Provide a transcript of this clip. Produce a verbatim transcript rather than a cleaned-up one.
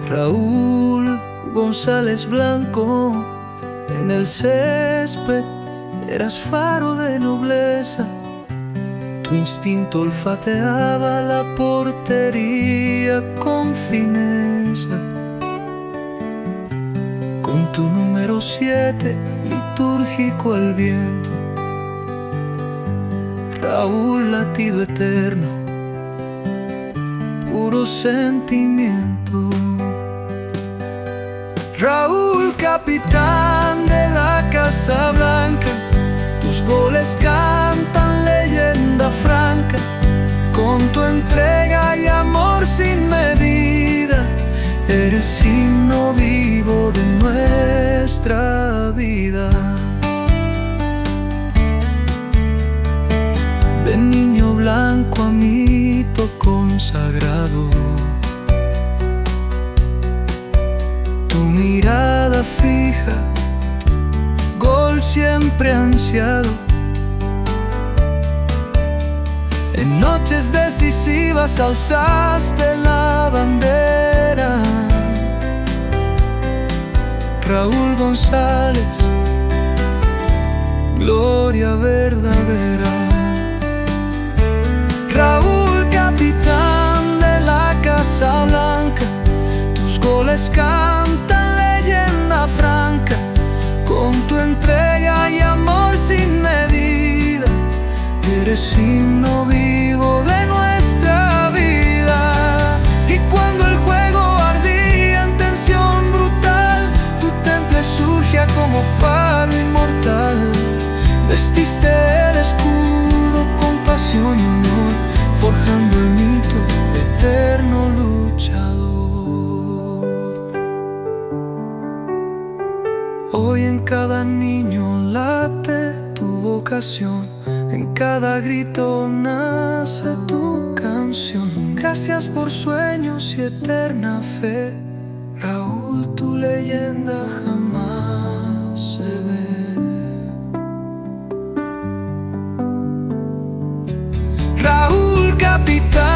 Raúl González Blanco, en el césped eras faro de nobleza. Tu instinto olfateaba la portería con fineza. Con tu número siete, litúrgico al viento. Raúl, latido eterno, puro sentimiento. Raúl, capitán de la Casa Blanca, tus goles cantan leyenda franca. Con tu entrega y amor sin medida, eres himno vivo de nuestra vida. De niño blanco a mito consagrado, tu mirada fija, gol siempre ansiado. En noches decisivas alzaste la bandera. Raúl González, gloria verdadera. Raúl, capitán de la Casa Blanca, tus goles cantan leyenda franca. Con tu entrega y amor sin medida, eres himno vivo de nuestra vida. Y cuando el juego ardía en tensión brutal, tu temple surgía como faro inmortal. Vestiste el escudo con pasión y honor, forjando el mito de eterno luchador. Hoy en cada niño late tu vocación, en cada grito nace tu canción. Gracias por sueños y eterna fe, Raúl, tu leyenda jamás se ve. Raúl, capitán